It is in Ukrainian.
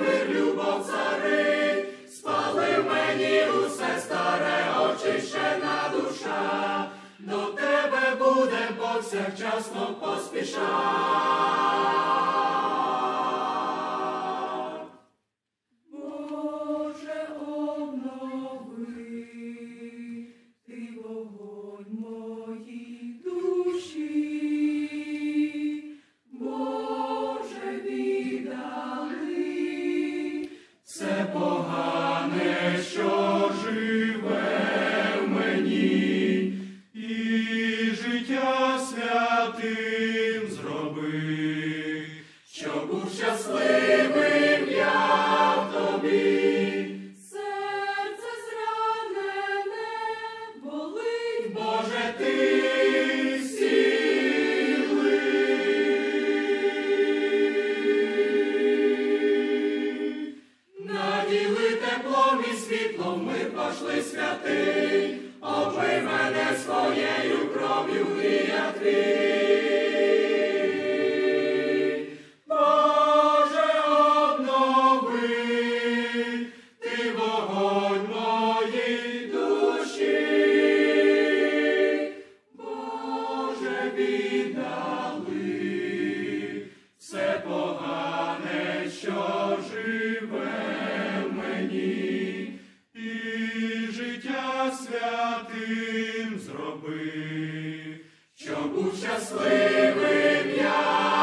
мир, любов царить, спалив мені усе старе, очищена душа, до тебе буде повсякчасно поспішать. Боже, обнови ти вогонь моїй душі, Боже, віддали Це погане, що живе в мені, і життя святим зроби, щоб був щасливим я в тобі. серце зранене болить, Боже, ти наділи теплом і світлом, мир пошли святий, обмий мене своєю кров'ю, і я твій. Боже, обнови ти вогонь моїй душі, Боже, віддали все погане, що живе в мені, і життя святим зроби, щоб був щасливим я.